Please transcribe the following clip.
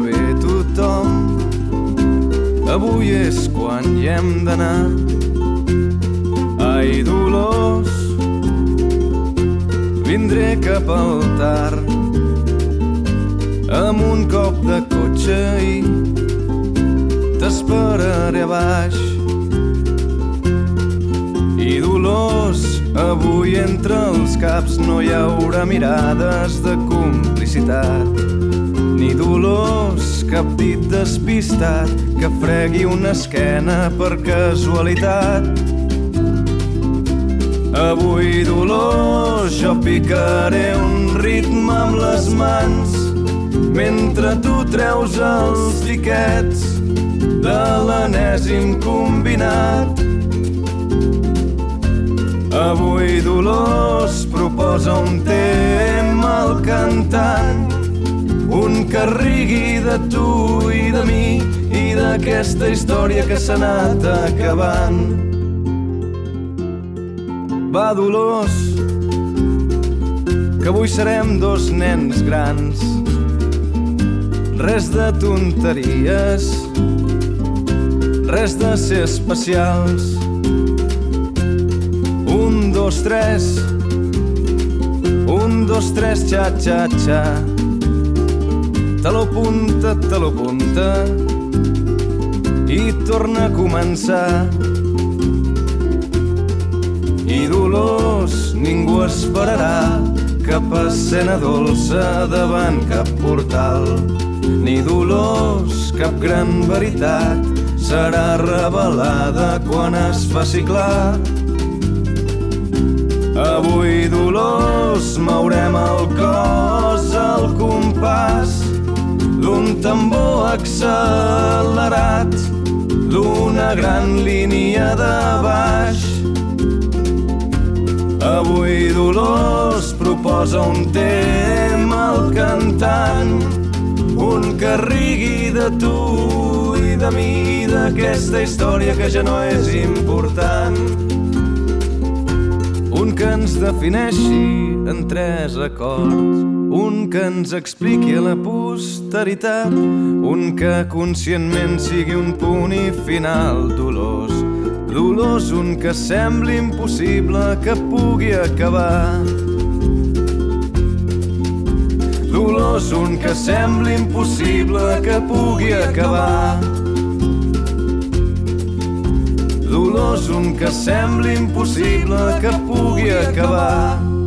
bé tothom. Avui és quan hi hem d'anar. Ai, Dolors, vindré cap al tard amb un cop de cotxe i t'esperaré a baix. I Dolors, avui entre els caps no hi haurà mirades de complicitat, ni Dolors, cap dit despistat que fregui una esquena per casualitat. Avui, Dolors, jo picaré un ritme amb les mans mentre tu treus els tiquets de l'enèsim combinat. Avui, Dolors, proposa un tema al cantant, un que rigui de tu i de mi i d'aquesta història que s'ha anat acabant. Va, Dolors, que avui serem dos nens grans. Res de tonteries, res de ser especials. 1, 2, 3, 1, 2, 3, xa, xa, xa. Taló punta i torna a començar. I Dolors, ningú esperarà cap escena dolça davant cap portal, ni Dolors, cap gran veritat serà revelada quan es faci clar. Avui, Dolors, mourem el cos al compàs d'un tambor accelerat, d'una gran línia de baix. Avui, Dolors, proposa un tema al cantant, un que rigui de tu i de mi, d'aquesta història que ja no és important. Un que ens defineixi en 3 acords, un que ens expliqui a la posteritat, un que conscientment sigui un punt i final. Dolors, Dolors, un que sembli impossible que pugui acabar. Dolors, un que sembli impossible que pugui acabar. Dolors, un que sembli impossible que pugui acabar.